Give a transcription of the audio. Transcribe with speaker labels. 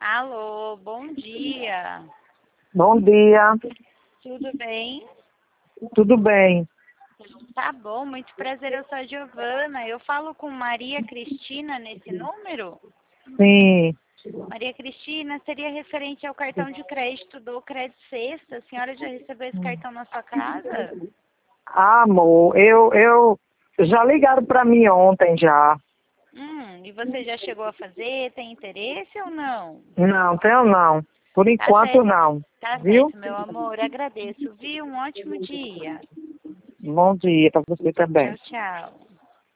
Speaker 1: Alô, bom dia.
Speaker 2: Bom dia,
Speaker 1: Tudo bem?
Speaker 2: tudo bem?
Speaker 1: Tá bom, muito prazer, eu sou a Giovana. Eu falo com Maria Cristina nesse número?
Speaker 2: Sim.
Speaker 1: Maria Cristina, seria referente ao cartão de crédito do Crédito Sexta. A senhora já recebeu esse cartão na sua casa?
Speaker 2: Amor, eu já ligaram para mim ontem já.
Speaker 1: E você já chegou a fazer? Tem interesse ou não?
Speaker 2: Não, tenho não. Por
Speaker 1: Tá
Speaker 2: enquanto
Speaker 1: certo,
Speaker 2: não.
Speaker 1: tá
Speaker 2: Viu?
Speaker 1: certo, meu amor. Agradeço, viu? Um ótimo dia.
Speaker 2: Bom dia para você também.
Speaker 1: Tchau, tchau.